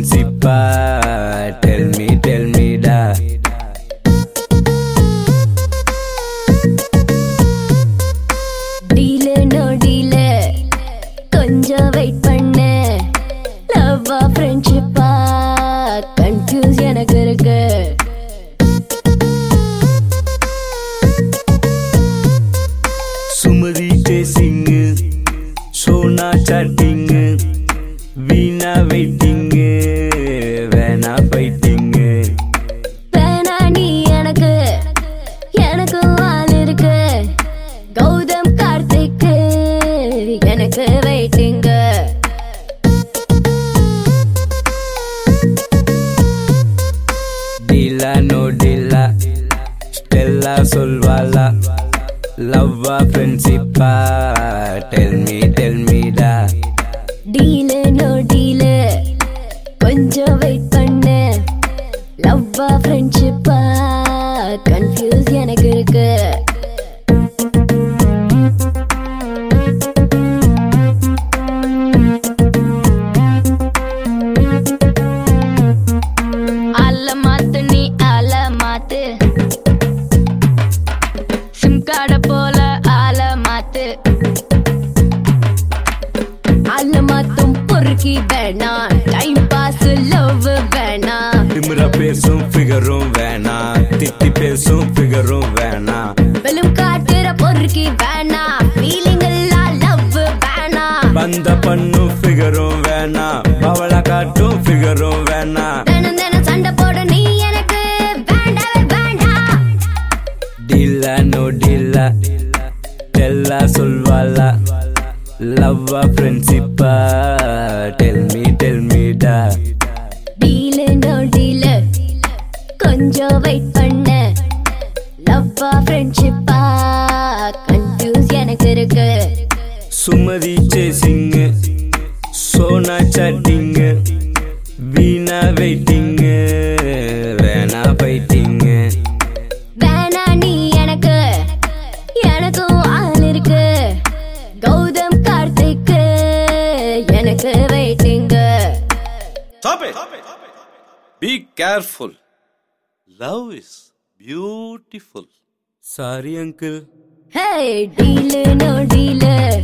friendship tell me da. Deal no deal கொஞ்சம் wait பண்ணு love friendship confuse எனக்கு இருக்கு Sumathi chasing Sona chatting Veena waiting வேணா ஃபைட்டிங் வேணா நீ எனக்கு எனக்கு ஆள் இருக்கு கௌதம் கார்த்திக் எனக்கு வெயிட்டிங் டீலா நோ டீலா ஸ்டெல்லா சொல்வாளா love friendship tell me da. Deal no deal கொஞ்சம் வெயிட் பண்ணு லவ் ஃப்ரெண்ட்ஷிப் கன்ஃபியூஸ் எனக்கு இருக்கு ஆல மாத்து நீ ஆல மாத்து சிம் கார்ட போல ஆல மாத்து ஆல மாத்தும் பொறுக்கி வேணா டைம் பாஸ் லவ் வேணா திமிரா பேசும் ஃபிகரும் வேணா திட்டி பேசும் ஃபிகரும் வேணா வெளும் காட்டுற பொறுக்கி வேணா ஃபீலிங் எல்லாம் லவ் வேணா பந்த பண்ணும் ஃபிகரும் வேணா பவள காட்டும் ஃபிகரும் வேணா தினம் தினம் சண்டை போட நீ எனக்கு வேண்டவே வேண்டாம் டீலா நோ டீலா டெல்லா சொல்வாளா love friendship tell me da. Deal no deal கொஞ்சம் வெயிட் பண்ணு லவ் ஃப்ரெண்ட்ஷிப் கன்ஃபியூஸ் எனக்கு இருக்கு Sumathi chasing Sona chatting Veena waiting வேணா ஃபைட்டிங் வேணா நீ எனக்கு எனக்கும் ஆள் இருக்கு கௌதம் கார்த்திக் எனக்கு waiting Stop it! Be careful. Love is beautiful. Sorry uncle hey deal no deal